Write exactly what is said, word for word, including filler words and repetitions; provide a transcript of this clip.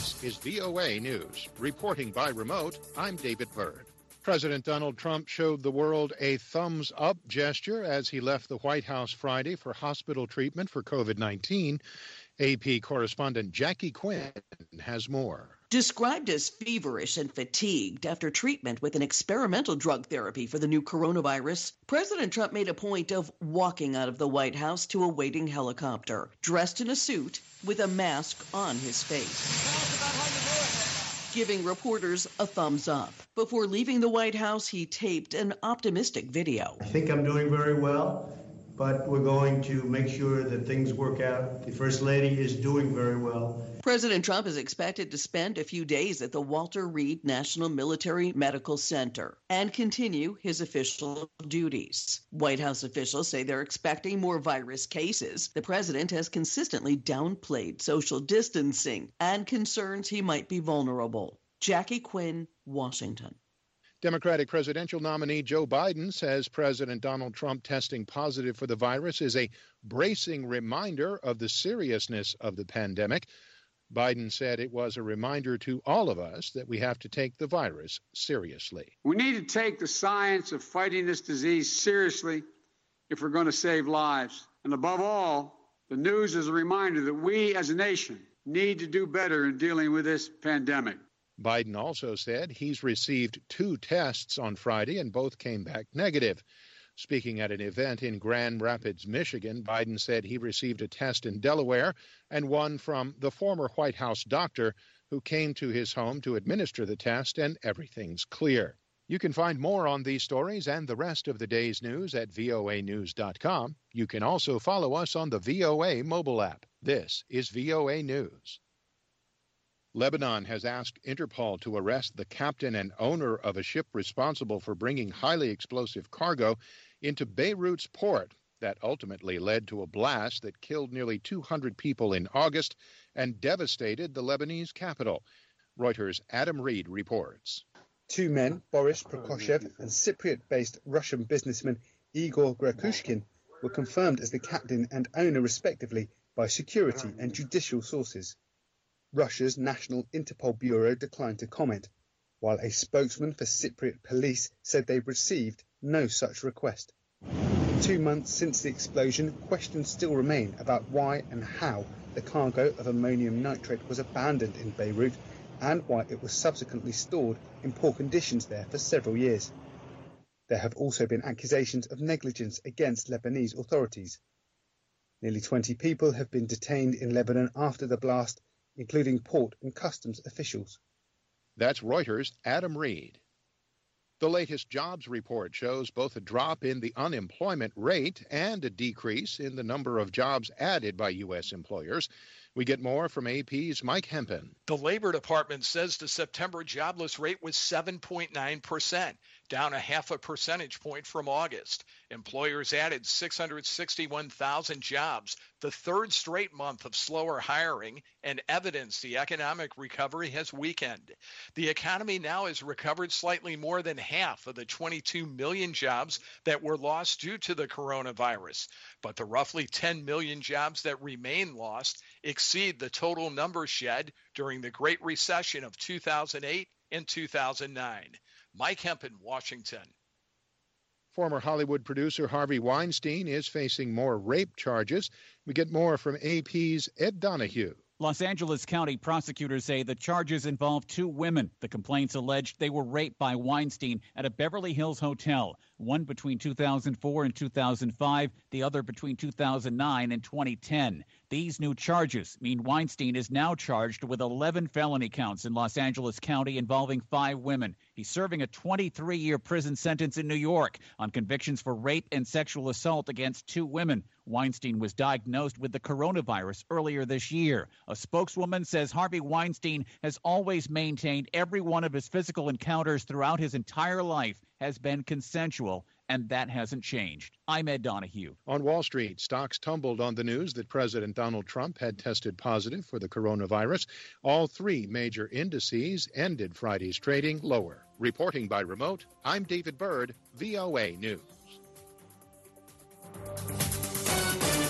This is V O A News. Reporting by remote, I'm David Byrd. President Donald Trump showed the world a thumbs-up gesture as he left the White House Friday for hospital treatment for COVID nineteen. A P correspondent Jackie Quinn has more. Described as feverish and fatigued after treatment with an experimental drug therapy for the new coronavirus, President Trump made a point of walking out of the White House to a waiting helicopter, dressed in a suit with a mask on his face, giving reporters a thumbs up. Before leaving the White House, he taped an optimistic video. I think I'm doing very well, but we're going to make sure that things work out. The First Lady is doing very well. President Trump is expected to spend a few days at the Walter Reed National Military Medical Center and continue his official duties. White House officials say they're expecting more virus cases. The president has consistently downplayed social distancing and concerns he might be vulnerable. Jackie Quinn, Washington. Democratic presidential nominee Joe Biden says President Donald Trump testing positive for the virus is a bracing reminder of the seriousness of the pandemic. Biden said it was a reminder to all of us that we have to take the virus seriously. We need to take the science of fighting this disease seriously if we're going to save lives. And above all, the news is a reminder that we as a nation need to do better in dealing with this pandemic. Biden also said he's received two tests on Friday and both came back negative. Speaking at an event in Grand Rapids, Michigan, Biden said he received a test in Delaware and one from the former White House doctor who came to his home to administer the test, and everything's clear. You can find more on these stories and the rest of the day's news at V O A news dot com. You can also follow us on the V O A mobile app. This is V O A News. Lebanon has asked Interpol to arrest the captain and owner of a ship responsible for bringing highly explosive cargo into Beirut's port. That ultimately led to a blast that killed nearly two hundred people in August and devastated the Lebanese capital. Reuters' Adam Reed reports. Two men, Boris Prokoshev and Cypriot-based Russian businessman Igor Grakushkin, were confirmed as the captain and owner respectively by security and judicial sources. Russia's National Interpol Bureau declined to comment, while a spokesman for Cypriot police said they received no such request. Two months since the explosion, questions still remain about why and how the cargo of ammonium nitrate was abandoned in Beirut and why it was subsequently stored in poor conditions there for several years. There have also been accusations of negligence against Lebanese authorities. Nearly twenty people have been detained in Lebanon after the blast, including port and customs officials. That's Reuters' Adam Reed. The latest jobs report shows both a drop in the unemployment rate and a decrease in the number of jobs added by U S employers. We get more from A P's Mike Hempen. The Labor Department says the September jobless rate was seven point nine percent, down a half a percentage point from August. Employers added six hundred sixty-one thousand jobs, the third straight month of slower hiring, and evidence the economic recovery has weakened. The economy now has recovered slightly more than half of the twenty-two million jobs that were lost due to the coronavirus. But the roughly ten million jobs that remain lost exceed the total number shed during the Great Recession of two thousand eight and two thousand nine. Mike Hempen, Washington. Former Hollywood producer Harvey Weinstein is facing more rape charges. We get more from A P's Ed Donahue. Los Angeles County prosecutors say the charges involve two women. The complaints alleged they were raped by Weinstein at a Beverly Hills hotel, one between two thousand four and two thousand five, the other between two thousand nine and twenty ten. These new charges mean Weinstein is now charged with eleven felony counts in Los Angeles County involving five women. He's serving a twenty-three-year prison sentence in New York on convictions for rape and sexual assault against two women. Weinstein was diagnosed with the coronavirus earlier this year. A spokeswoman says Harvey Weinstein has always maintained every one of his physical encounters throughout his entire life has been consensual, and that hasn't changed. I'm Ed Donahue. On Wall Street, stocks tumbled on the news that President Donald Trump had tested positive for the coronavirus. All three major indices ended Friday's trading lower. Reporting by remote, I'm David Byrd, V O A News.